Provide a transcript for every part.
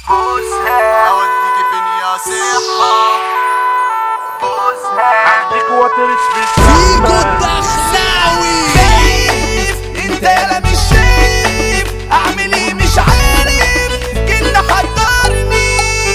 بوسها اوديك فين يا صحة بوسها هديك وترس في فيجو السما. الدخلاوي شايف انت يالا مش شايف اعمل ايه مش عارف كلنا حضرني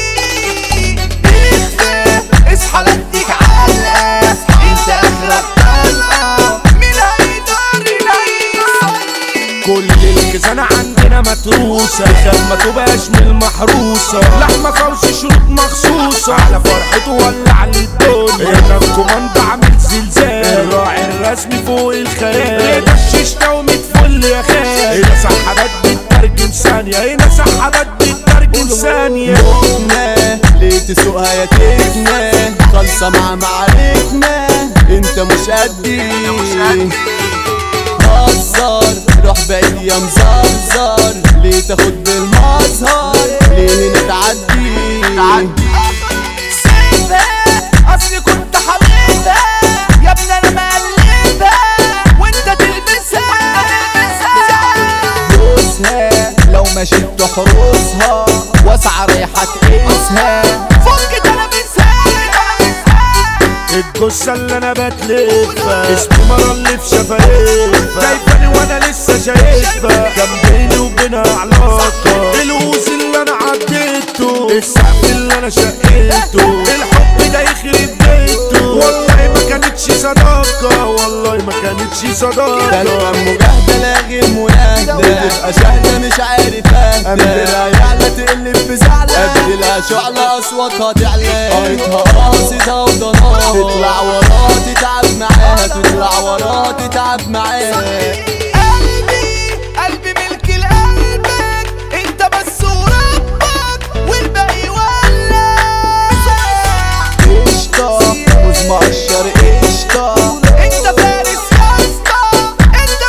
اخفى اصحى لديك علقة انت اخرك طلقة مين هيقدر ينيصني كل الخزانة عندنا متروسة عشان ما تبقاش من المحروسة لحمة فوش شروط مخصوصة على فرحته ولا على الدنيا هنا الكوماند عامل زلزال الراعي الرسمي فوق الخيال هنا الشيشة وميت فل يا خال هنا سحبات بتترجم ثانية هنا سحبات بتترجم ثانية موتنا ليه تسوقها يا تكنا خالصة مع معاركنا انت مش قدي هزر روح بعيد يا مزرزر ليه تاخد بالمظهر ليه هنا تعدي سيبها اصلي كنت حبيبها يا ابني انا مقلبها وانت تلبسها بوسها لو مشيت تحرسها واسعة رايحة تقيسها فك تلبسها الجثة اللي انا بتلفها اسمه مرة اللي في شفايفها شايفاني وانا لسه شايفها كان بيني وبينها علاقة الوز اللي انا عديته السقف اللي انا شقيته الحب ده يخرب بيته والله ما كانتش صداقة والله ما كانتش صداقة كلمة مجاهدة لاغي المناهدة تبقى شاهدة مش عارف اهدى أمدلها يعلى تقلب في زعلة أبدلها شعلة أصواتها تعلى قايتها قاصدة وضناها تطلع وراها تتعب معاها تطلع وراها تتعب معاها قلبي ملك لقلبك انت بس وربك والباقي ولا قشطة موز مقشر قشطة انت فارس يا اسطى انت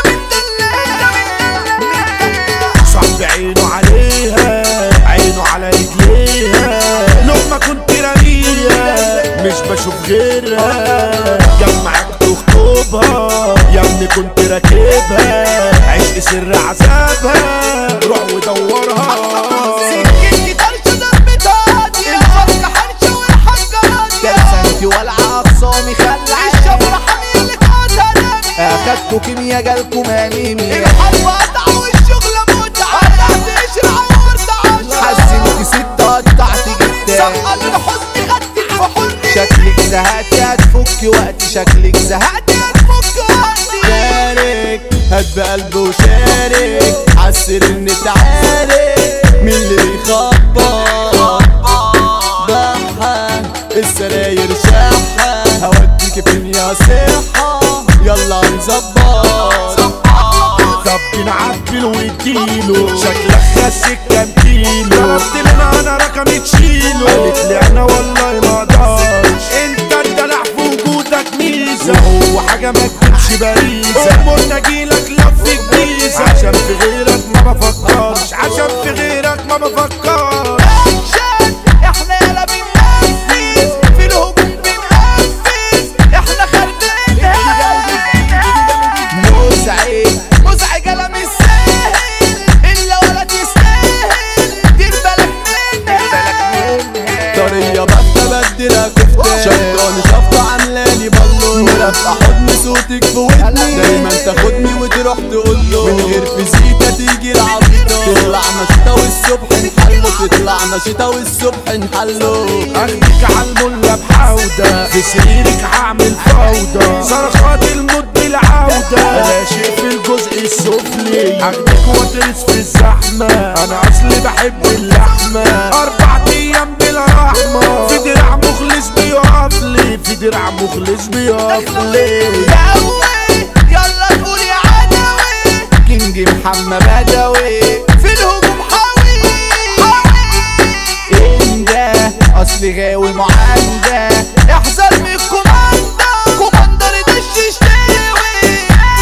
صاحبي عينه عليها عينه على رجليها لما كنت رميها مش بشوف غيرها جمعك تخطبها يا ابني كنت راكبها عشق سر عذابها روح ودورها سكتي طرشة ضربة هادية الفرقة حرشة والحجة كرسانتي والعة أقصامي خلع الشفرة حميلة قتلاني أخدتوا كيميا جالكم أنيميا الحرب قطع والشغلة متعة قطعت اشرع وارد حزنت ستة قطعت جدا سقط حزني غدت في حزني شكلك زهقتي هتفك وقتي شكلك زهقتي هتفك وقتي شارك هات بقلب وشارك عالسر ان تعارك مين اللي بيخبط ضحى السراير شاحة هوديك فين يا صحة يلا نظبط طب نعبله واديله شكلك خس الكانتيلو طلبت منها انا رقمي تشيله قالت لي انا والله ما اقدرش انت الدلع في وجودك ميزه وهو حاجه ما تكونش باريزه امورنا اجيلك لف جديزه عشان في غيرك ما بفكرش عشان في غيرك ما بفكرش اكشن احنا يلا بننفذ في الهجوم بننفذ احنا خارجين مزعج انا مش سهل الا ولا تستاهل دير بالك منها طرية بدلها كفتة شطراني شفطة عاملالي بالو مرافقة حضن صوتك في ودني دايما تاخدني وتروح تقوله من غير فيزيكا تيجي العبيطة تطلع نشيطة والصبح نحله تطلع نشيطة والصبح نحله اخدك عالملة بحودة في سريرك هعمل فوضى صرخات الموت بالعودة انا شايف الجزء السفلي اخدك واترس في الزحمة انا اصلي بحب اللحمة 4 ايام بلا رحمة في درع مخلص بيقفلي في درع مخلص بيقفلي يلا تقول يا عدوي كينج محمد بدوي في الهجوم حاوي انجا اصلي غاوي معانجة احذر من كوماندر دش يشتوي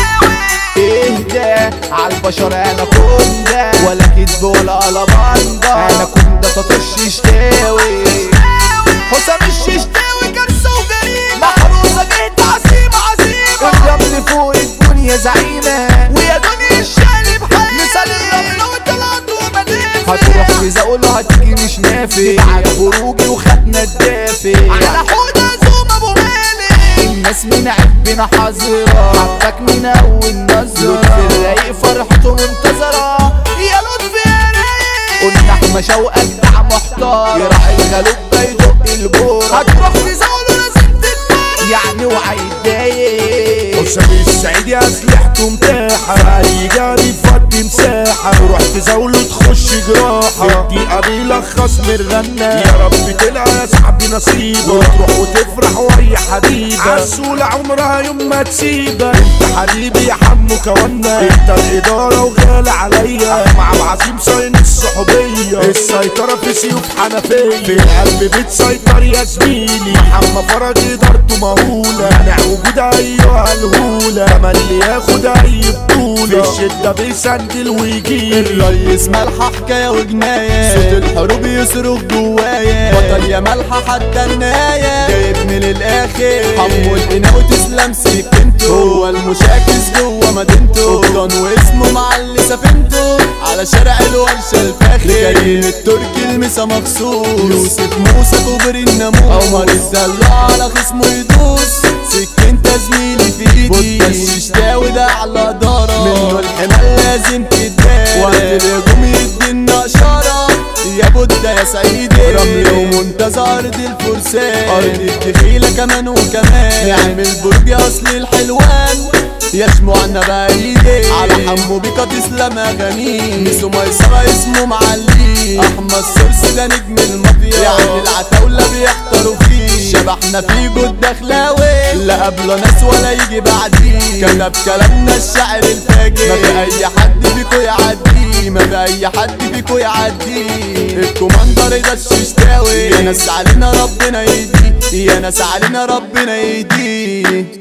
اهدى عالبشر انا كندا ولا كدب ولا قلباندا انا كندا تطش يشتاوي حسام الششتاوي كارثة وجريمة محروسة جهد عزيمة الرمل فوق الدنيا زعيمة ويا دنيا الشقلب حي مثال الرمل وطلعت ومدينة هتروح تزاول هتيجي مش نافي بعد خروجي وخدنا الدافي على حوض عزوم ابو مالك الناس من عبنا حذرة حبك من اول نظرة لطفي الرايق فرحته منتظرة يا لطفي يا رايق قلنا احمى شوقك دع محتار يراعي الغلوب ده يدق الجور هتروح تزاول لازم تتفرج يعني وعي يتضايق أسامة السعيد يا أسلحته متاحة أي جاري فضي مساحة تروح تزاوله تخش جراحة الدقيقة بيلخص من الرنة يا رب تلقى يا صاحبي نصيبك وتروح وتفرح وهي حبيبة عسولة عمرها يوم ما تسيبك انت حبيبي يا حمو كوانا انت الإدارة وغالي عليا مع العظيم صاين الصحوبية السيطرة في سيوف حنفية في القلب بتسيطر يا زميلي محمد فرج إدارته مهولة منع وجود أيها الهولة كمان اللي ياخد أي بطولة في الشدة بيسندل ويجيب الريس ملحة حكاية وجناية صوت الحروب يصرخ جوايا بطل يا ملحة حتى النهاية جايب من الآخر حمو القناوي تسلم سكنته هو المشاكس جوا مدينته ضن واسمه معلي سفينته على شارع الورشة الفاخر كريم التركي المسا مخصوص يوسف موسى كوبري الناموس عمر الدلع على خصمه يدوس سكنت زميلي في ايدي الششتاوي ده على إدارة منه الحمال لازم تتدارى وقت الهجوم يدينا إشارة يا بودة يا سعيدي رمل ومنتزه أرض الفرسان أرض الدخيلة كمان وكمان نعمل برج أصل الحلوان يشمعنا بعيدي على حمو بيكا تسلم أغانيه ميسو ميسرة اسمه معلي أحمد سورس ده نجم المافيا يعني العتاولة بيحتروا فيه شبحنا في جود دخلاوي لا قبله ناس ولا يجي بعديه كتب كلامنا الشعر الفاجر ما في أي حد فيكو يعديه ما في أي حد فيكو يعديه الكوماندر ده الششتاوي يا ناس علينا ربنا يهديه يا ناس علينا ربنا يهديه